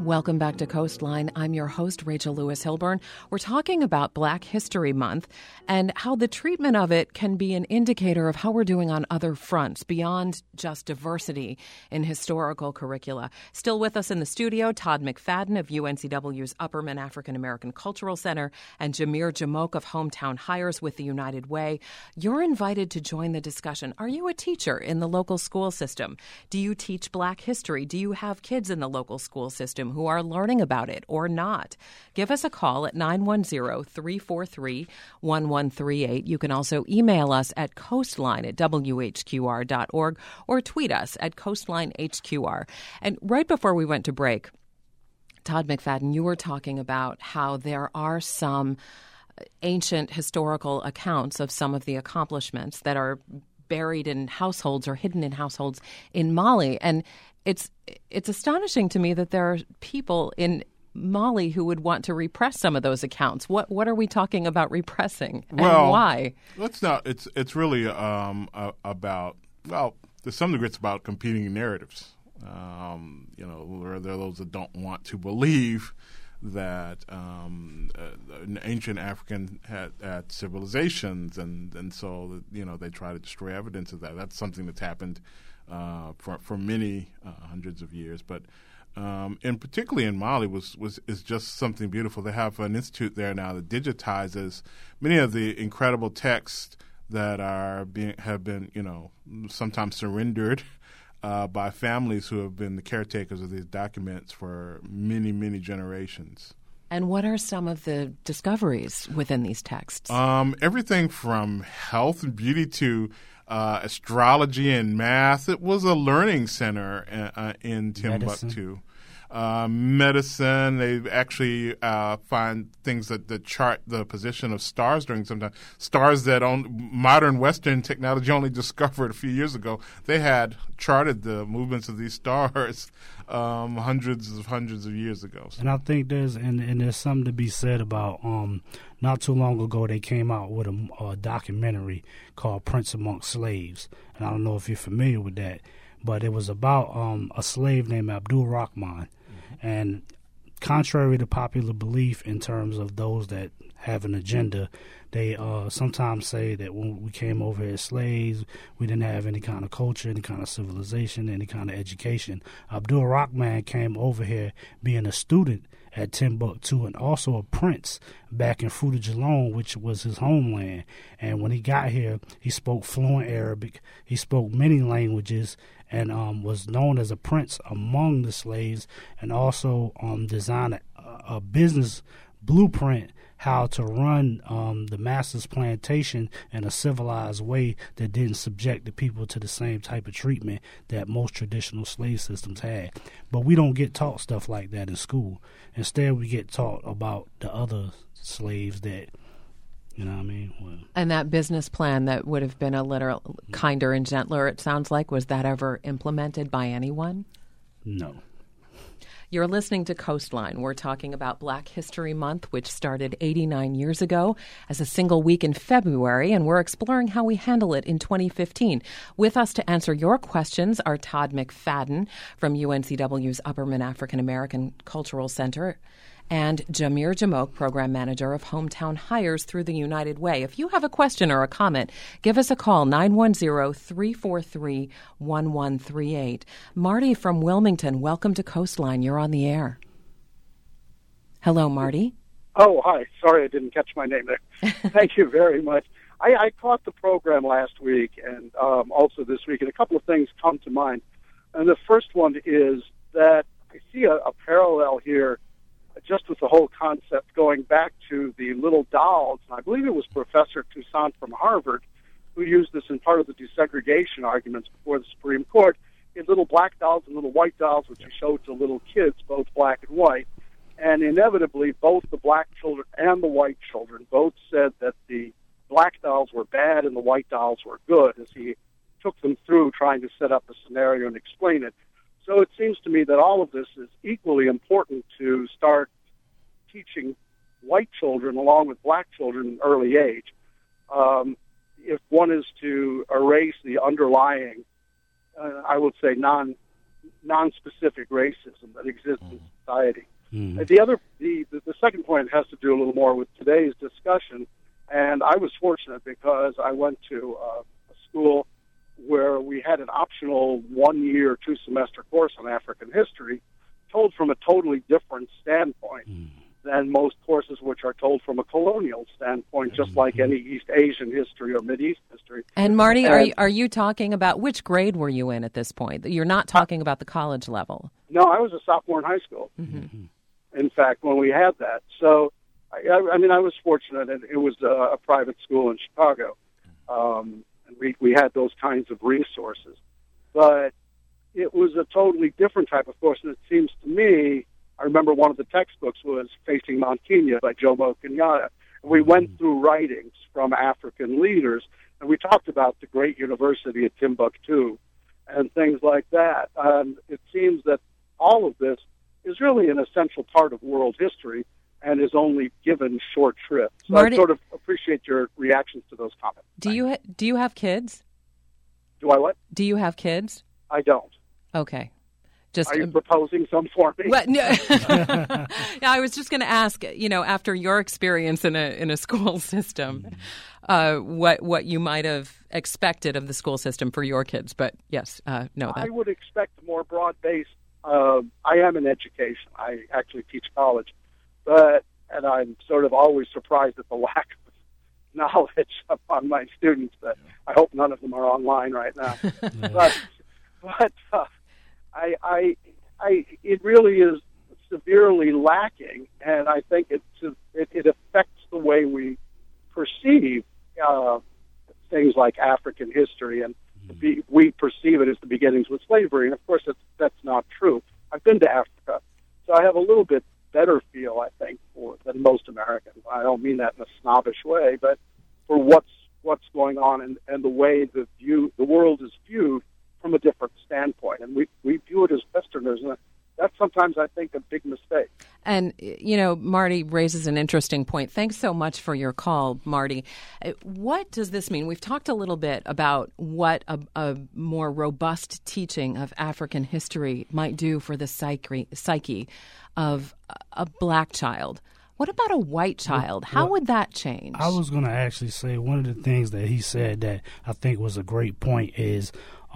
Welcome back to Coastline. I'm your host, Rachel Lewis Hilburn. We're talking about Black History Month and how the treatment of it can be an indicator of how we're doing on other fronts beyond just diversity in historical curricula. Still with us in the studio, Todd McFadden of UNCW's Upperman African American Cultural Center and Jamir Jamok of Hometown Hires with the United Way. You're invited to join the discussion. Are you a teacher in the local school system? Do you teach Black history? Do you have kids in the local school system who are learning about it or not? Give us a call at 910-343-1138. You can also email us at coastline@whqr.org or tweet us at coastlinehqr. And right before we went to break, Todd McFadden, you were talking about how there are some ancient historical accounts of some of the accomplishments that are buried in households or hidden in households in Mali. And it's astonishing to me that there are people in Mali who would want to repress some of those accounts. What are we talking about repressing, and why? It's really about, well, to some degree, it's about competing narratives. Where there are those that don't want to believe that an ancient African had civilizations, and so they try to destroy evidence of that. That's something that's happened for many hundreds of years, but and particularly in Mali is just something beautiful. They have an institute there now that digitizes many of the incredible texts that have been sometimes surrendered by families who have been the caretakers of these documents for many, many generations. And what are some of the discoveries within these texts? Everything from health and beauty to astrology and math. It was a learning center in Timbuktu. Medicine. They actually find things that chart the position of stars during some time. Stars that modern Western technology only discovered a few years ago. They had charted the movements of these stars hundreds of years ago. And I think there's something to be said about not too long ago they came out with a documentary called Prince Amongst Slaves. And I don't know if you're familiar with that, but it was about a slave named Abdul Rahman. And contrary to popular belief in terms of those that have an agenda, they sometimes say that when we came over as slaves, we didn't have any kind of culture, any kind of civilization, any kind of education. Abdul Rahman came over here being a student at Timbuktu and also a prince back in Fruta Jalon, which was his homeland. And when he got here, he spoke fluent Arabic. He spoke many languages and was known as a prince among the slaves, and also designed a business blueprint how to run the master's plantation in a civilized way that didn't subject the people to the same type of treatment that most traditional slave systems had. But we don't get taught stuff like that in school. Instead, we get taught about the other slaves that, you know what I mean? Well, and that business plan that would have been a little kinder and gentler, it sounds like, was that ever implemented by anyone? No. You're listening to Coastline. We're talking about Black History Month, which started 89 years ago as a single week in February, and we're exploring how we handle it in 2015. With us to answer your questions are Todd McFadden from UNCW's Upperman African American Cultural Center and Jamir Jamok, Program Manager of Hometown Hires through the United Way. If you have a question or a comment, give us a call, 910-343-1138. Marty from Wilmington, welcome to Coastline. You're on the air. Hello, Marty. Oh, hi. Sorry I didn't catch my name there. Thank you very much. I caught the program last week and also this week, and a couple of things come to mind. And the first one is that I see a parallel here just with the whole concept going back to the little dolls. I believe it was Professor Toussaint from Harvard who used this in part of the desegregation arguments before the Supreme Court. He had little black dolls and little white dolls, which he showed to little kids, both black and white. And inevitably, both the black children and the white children both said that the black dolls were bad and the white dolls were good, as he took them through trying to set up a scenario and explain it. So it seems to me that all of this is equally important to start teaching white children along with black children in early age. If one is to erase the underlying, I would say, non-specific racism that exists in society. Mm-hmm. The second point has to do a little more with today's discussion, and I was fortunate because I went to a school where we had an optional 1-year, 2-semester course on African history, told from a totally different standpoint than most courses which are told from a colonial standpoint, just like any East Asian history or Mideast history. And Marty, are you talking about, which grade were you in at this point? You're not talking about the college level. No, I was a sophomore in high school. Mm-hmm. In fact, when we had that. So, I mean, I was fortunate, and it was a private school in Chicago. And we had those kinds of resources. But it was a totally different type of course, and it seems to me, I remember one of the textbooks was Facing Mount Kenya by Jomo Kenyatta. And we went through writings from African leaders, and we talked about the great university at Timbuktu and things like that. And it seems that all of this is really an essential part of world history and is only given short shrift. So Marty, I sort of appreciate your reactions to those comments. Do you have kids? Do I what? Do you have kids? I don't. Okay. Are you proposing some for me? What, no. Yeah, I was just going to ask, after your experience in a school system, what you might have expected of the school system for your kids. But yes, no. I would expect more broad-based. I am in education. I actually teach college, and I'm sort of always surprised at the lack of knowledge among my students. But I hope none of them are online right now. but it really is severely lacking, and I think it affects the way we perceive things like African history, and we perceive it as the beginnings with slavery, and of course that's not true. I've been to Africa, so I have a little bit better feel, I think, than most Americans. I don't mean that in a snobbish way, but for what's going on and the way the world is viewed from a different standpoint, and we view it as Westerners, and that's sometimes, I think, a big mistake. And, Marty raises an interesting point. Thanks so much for your call, Marty. What does this mean? We've talked a little bit about what a more robust teaching of African history might do for the psyche of a black child. What about a white child? How would that change? I was going to actually say one of the things that he said that I think was a great point is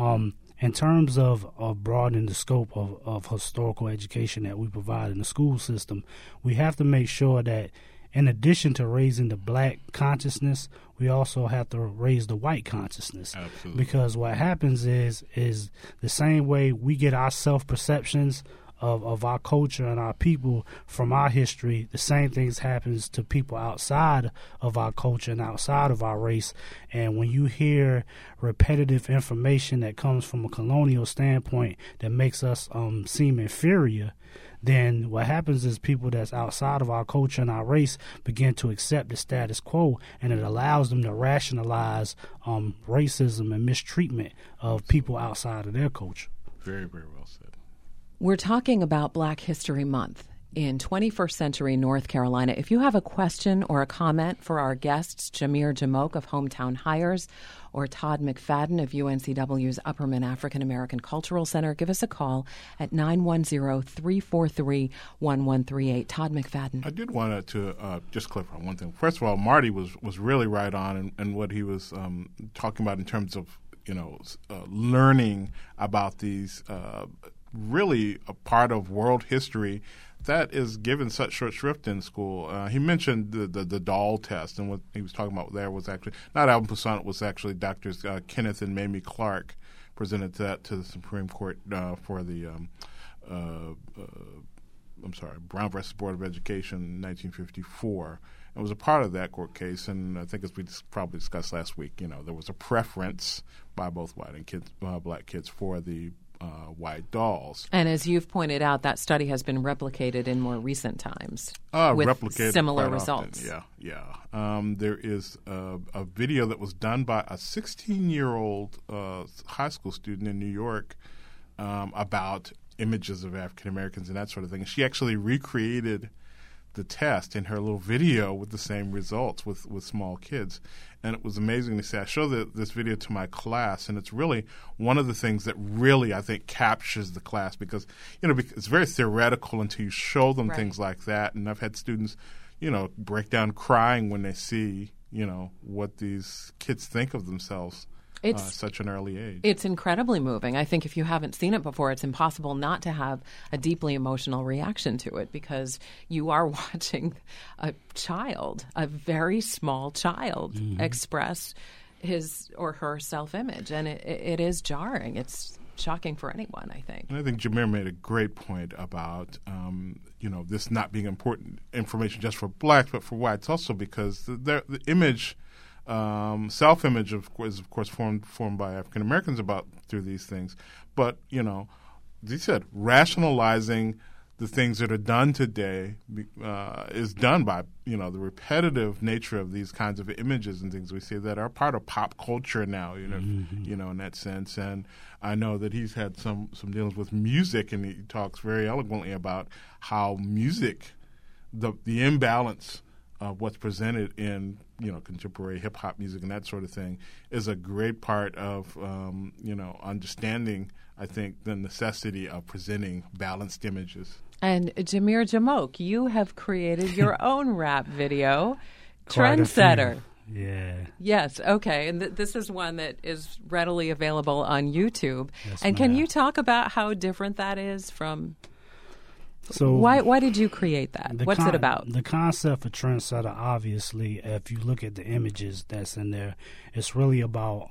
in terms of broadening the scope of historical education that we provide in the school system, we have to make sure that in addition to raising the black consciousness, we also have to raise the white consciousness. Absolutely. Because what happens is the same way we get our self-perceptions of our culture and our people from our history, the same things happens to people outside of our culture and outside of our race. And when you hear repetitive information that comes from a colonial standpoint that makes us seem inferior, then what happens is people that's outside of our culture and our race begin to accept the status quo, and it allows them to rationalize racism and mistreatment of people outside of their culture. Very, very well said. We're talking about Black History Month in 21st century North Carolina. If you have a question or a comment for our guests, Jamir Jamok of Hometown Hires or Todd McFadden of UNCW's Upperman African American Cultural Center, give us a call at 910-343-1138. Todd McFadden. I did want to just clarify one thing. First of all, Marty was really right on in what he was talking about in terms of learning about these really a part of world history that is given such short shrift in school. He mentioned the doll test, and what he was talking about there was actually not Alvin Toussaint, it was actually Drs. Kenneth and Mamie Clark presented that to the Supreme Court for the Brown versus Board of Education in 1954. It was a part of that court case, and I think as we probably discussed last week, there was a preference by both white and black kids for the white dolls. And as you've pointed out, that study has been replicated in more recent times with replicated similar results. Often. Yeah. There is a video that was done by a 16-year-old high school student in New York about images of African Americans and that sort of thing. She actually recreated the test in her little video with the same results with small kids. And it was amazing to see. I showed this video to my class, and it's really one of the things that really, I think, captures the class because, it's very theoretical until you show them things like that. And I've had students, break down crying when they see, what these kids think of themselves. At such an early age. It's incredibly moving. I think if you haven't seen it before, it's impossible not to have a deeply emotional reaction to it because you are watching a child, a very small child, express his or her self-image. And it is jarring. It's shocking for anyone, I think. And I think Jameer made a great point about, this not being important information just for blacks, but for whites also because the image... self-image, of course, formed by African Americans through these things. But, as you said, rationalizing the things that are done today is done by, the repetitive nature of these kinds of images and things we see that are part of pop culture now, in that sense. And I know that he's had some dealings with music, and he talks very eloquently about how music, the imbalance of what's presented in contemporary hip hop music and that sort of thing is a great part of understanding, I think, the necessity of presenting balanced images. And Jameer Jamoke, you have created your own rap video, Trendsetter. Yeah. Yes. Okay. And this is one that is readily available on YouTube. Yes, and ma'am. Can you talk about how different that is from? So why did you create that? What's it about? The concept of Trendsetter, obviously, if you look at the images that's in there, it's really about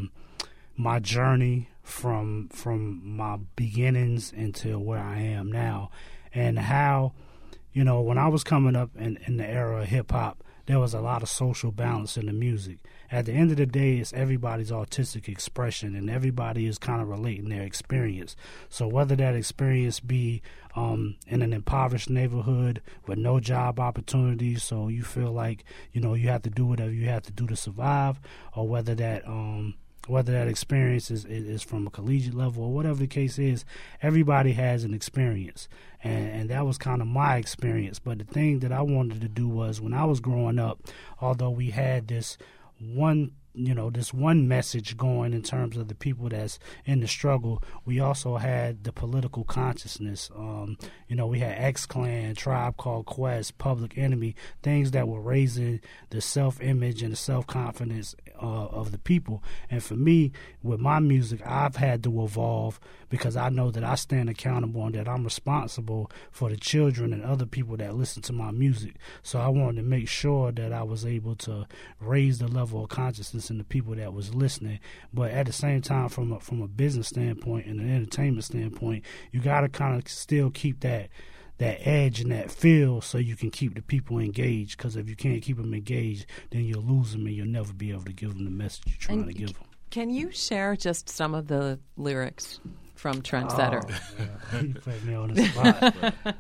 my journey from my beginnings until where I am now, and how, when I was coming up in the era of hip hop, there was a lot of social balance in the music. At the end of the day, it's everybody's artistic expression, and everybody is kind of relating their experience. So whether that experience be in an impoverished neighborhood with no job opportunities, so you feel like, you have to do whatever you have to do to survive, or whether that experience is from a collegiate level or whatever the case is, everybody has an experience. And that was kind of my experience. But the thing that I wanted to do was, when I was growing up, although we had this one message going in terms of the people that's in the struggle, we also had the political consciousness. We had X-Clan, Tribe Called Quest, Public Enemy, things that were raising the self-image and the self-confidence of the people. And for me, with my music, I've had to evolve because I know that I stand accountable and that I'm responsible for the children and other people that listen to my music. So I wanted to make sure that I was able to raise the level of consciousness in the people that was listening. But at the same time, from a business standpoint and an entertainment standpoint, you got to kind of still keep that edge and that feel so you can keep the people engaged, because if you can't keep them engaged, then you'll lose them and you'll never be able to give them the message you're trying to give them. Can you share just some of the lyrics from Trendsetter? Oh, you put me on the spot.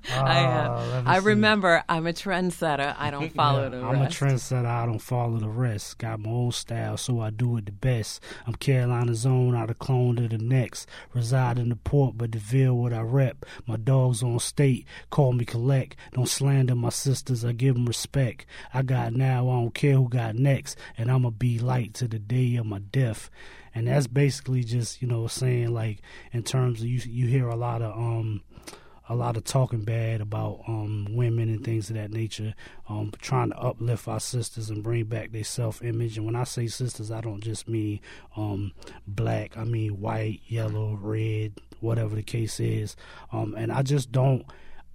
I remember, I'm a trendsetter. I don't follow the rest. I'm a trendsetter. I don't follow the rest. Got my own style, so I do it the best. I'm Carolina's own, out of clone to the next. Reside in the port, but DeVille what I rep. My dogs on state, call me collect. Don't slander my sisters, I give them respect. I got now, I don't care who got next. And I'ma be light to the day of my death. And that's basically just, saying, like, in terms of you hear a lot of talking bad about women and things of that nature, trying to uplift our sisters and bring back their self-image. And when I say sisters, I don't just mean black. I mean white, yellow, red, whatever the case is. And I just don't.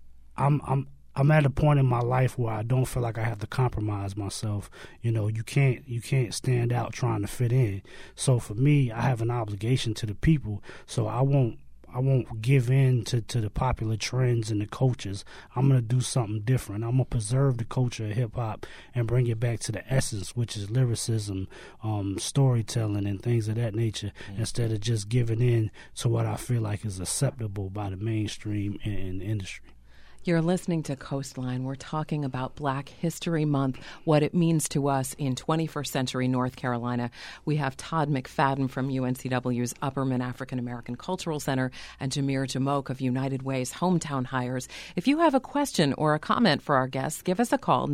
I'm at a point in my life where I don't feel like I have to compromise myself. You can't stand out trying to fit in. So for me, I have an obligation to the people. So I won't give in to the popular trends and the cultures. I'm going to do something different. I'm going to preserve the culture of hip-hop and bring it back to the essence, which is lyricism, storytelling, and things of that nature, instead of just giving in to what I feel like is acceptable by the mainstream and industry. You're listening to Coastline. We're talking about Black History Month, what it means to us in 21st century North Carolina. We have Todd McFadden from UNCW's Upperman African American Cultural Center and Jamir Jamoke of United Way's Hometown Hires. If you have a question or a comment for our guests, give us a call,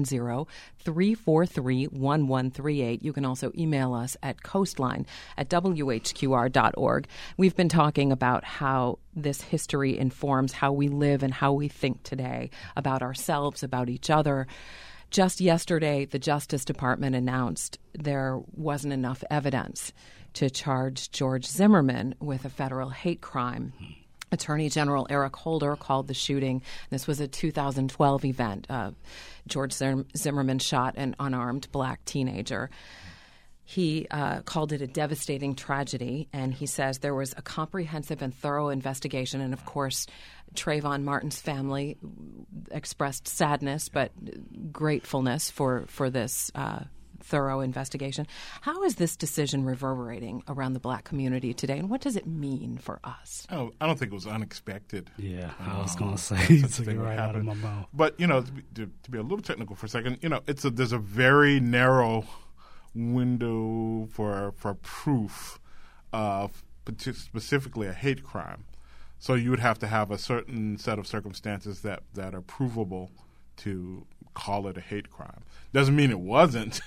910-343-1138. You can also email us at coastline@whqr.org. We've been talking about how this history informs how we live and how we think today about ourselves, about each other. Just yesterday, the Justice Department announced there wasn't enough evidence to charge George Zimmerman with a federal hate crime. Attorney General Eric Holder called the shooting. This was a 2012 event. George Zimmerman shot an unarmed black teenager. He called it a devastating tragedy, and he says there was a comprehensive and thorough investigation. And, of course, Trayvon Martin's family expressed sadness but gratefulness for this thorough investigation. How is this decision reverberating around the black community today, and what does it mean for us? Oh, I don't think it was unexpected. Yeah, I was going to say, you took it right out of my mouth. But, to be a little technical for a second, there's a very narrow window for proof of specifically a hate crime. So you would have to have a certain set of circumstances that are provable to call it a hate crime. Doesn't mean it wasn't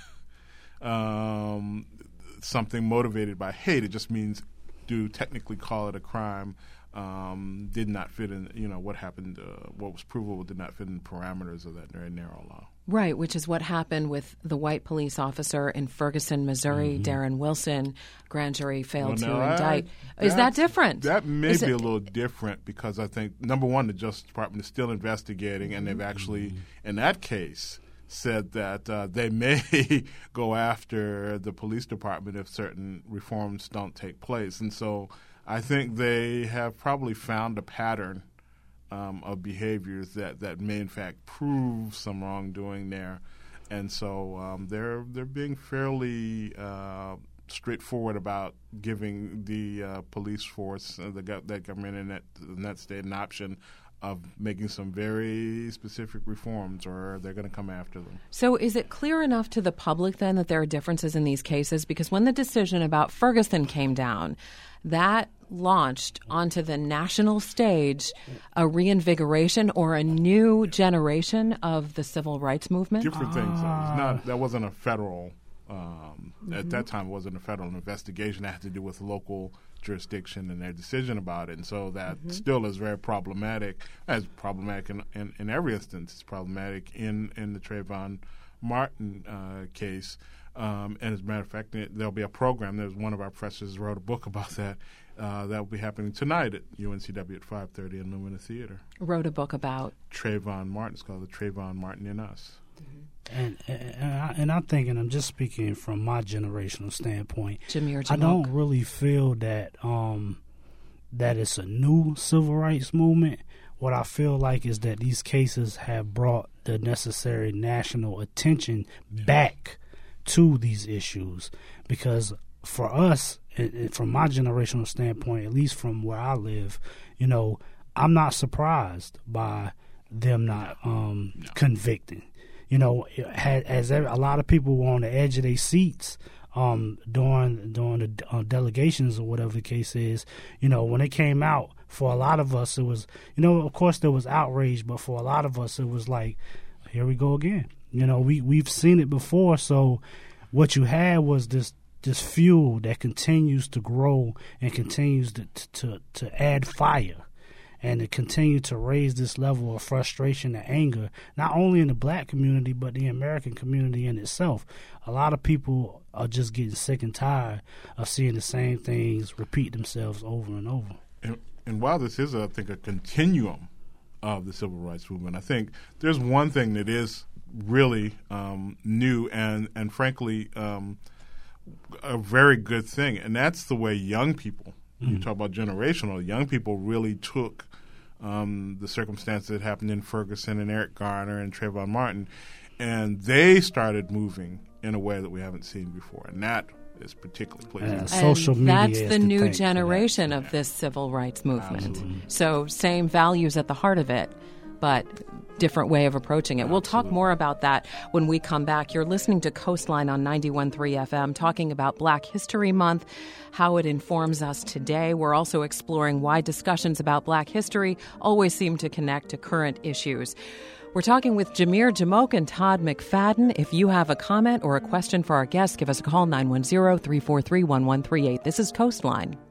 something motivated by hate. It just means to technically call it a crime did not fit in, what happened, what was provable did not fit in the parameters of that very narrow law. Right, which is what happened with the white police officer in Ferguson, Missouri, Darren Wilson. Grand jury failed to indict. Is that different? That may be a little different because I think, number one, the Justice Department is still investigating, and they've actually, in that case, said that they may go after the police department if certain reforms don't take place. And so I think they have probably found a pattern of behaviors that may in fact prove some wrongdoing there, and so they're being fairly straightforward about giving the police force, that government in that state, an option of making some very specific reforms, or they're going to come after them. So is it clear enough to the public then that there are differences in these cases? Because when the decision about Ferguson came down, that launched onto the national stage a reinvigoration or a new generation of the civil rights movement? Different things. That wasn't a federal, at that time it wasn't a federal investigation. That had to do with local jurisdiction and their decision about it. And so that still is very problematic. It's problematic in every instance. It's problematic in the Trayvon Martin case. And as a matter of fact, there'll be a program. There's one of our professors wrote a book about that. That will be happening tonight at UNCW at 5:30 in Lumina Theater. Wrote a book about Trayvon Martin. It's called The Trayvon Martin in Us. And I'm thinking, I'm just speaking from my generational standpoint. Jamir Jamoke. I don't really feel that that it's a new civil rights movement. What I feel like is that these cases have brought the necessary national attention back to these issues, because for us, from my generational standpoint, at least from where I live, I'm not surprised by them not convicting. As a lot of people were on the edge of their seats during the delegations or whatever the case is, when it came out, for a lot of us it was, of course there was outrage, but for a lot of us it was like, here we go again. We've seen it before, so what you had was this fuel that continues to grow and continues to add fire, and to continue to raise this level of frustration and anger, not only in the black community, but the American community in itself. A lot of people are just getting sick and tired of seeing the same things repeat themselves over and over. And while this is, I think, a continuum of the civil rights movement, I think there's one thing that is really new and frankly, a very good thing, and that's the way young people, you talk about generational, young people really took the circumstances that happened in Ferguson and Eric Garner and Trayvon Martin, and they started moving in a way that we haven't seen before, and that is particularly pleasing. Social media that's the new generation of this civil rights movement. Absolutely. So same values at the heart of it, but different way of approaching it. We'll talk more about that when we come back. You're listening to Coastline on 91.3 FM, talking about Black History Month, how it informs us today. We're also exploring why discussions about Black history always seem to connect to current issues. We're talking with Jamir Jamoke and Todd McFadden. If you have a comment or a question for our guests, give us a call, 910-343-1138. This is Coastline.